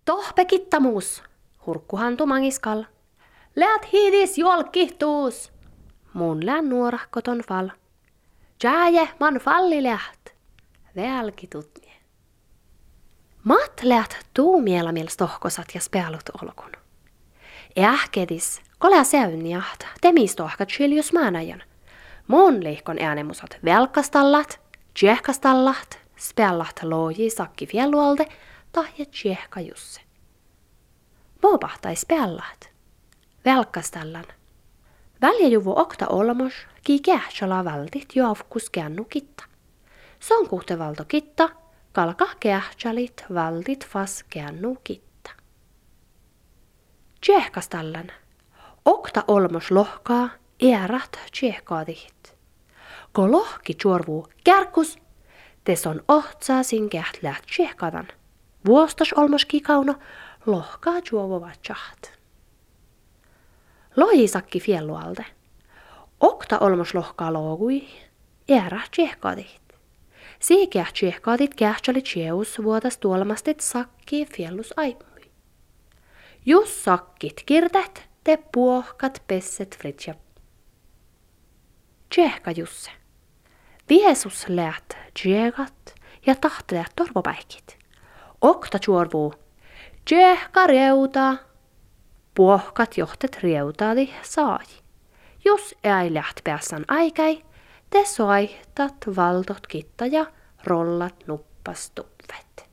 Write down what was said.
Tohpe kittamuus, hurkkuhantu mangiskal. Läät hiidis jolkihtuus. Mun lään nuorahkoton fal. Jääje man falli läht. Välkitutnie. Mat läht tuumielamiels tohkosat ja spealut olkun. Ähkedis, kolea säynniaht, temistohkat chiljus maanajan. Mun liikon äänemusat velkastallat, tjehkastallat, speallaht looji sakki fjellualde, tahja tjehka jusse. Moopahtai speallaht. Velkastallan. Väljejuvu okta olmos, ki kähtsala valtit joavkus kännu kitta. Son kuhtevalto kitta, kalka kähtsalit valtit fas kännu kitta. Tjehkastallan. Okta olmos lohkaa, äärat tjehkaadihit. Ko lohki tjorvuu kärkus, tes on ohtsaa sin kähtlät tjehkadan. Vuostos olmos kikauno, lohkaa juovovat tjaht. Lojisakki fjellualde. Okta olmos lohkaa loogui, äära tjehkaadihit. Siikä tjehkaadit kähtsalit tjeus vuotas tuolmastit sakki fjellus aimui. Jus sakkit kirtet, te puohkat pesset fritsja. Tjehka Jusse. Viesus läht tjegat ja tahteleat torvopäikit. Okta tjuorvuu. Tjehka reuta. Puohkat johtet reutaadi saai. Jos ei läht päässän aikai, te soihtat valtot kitta ja rollat nuppas tupvet.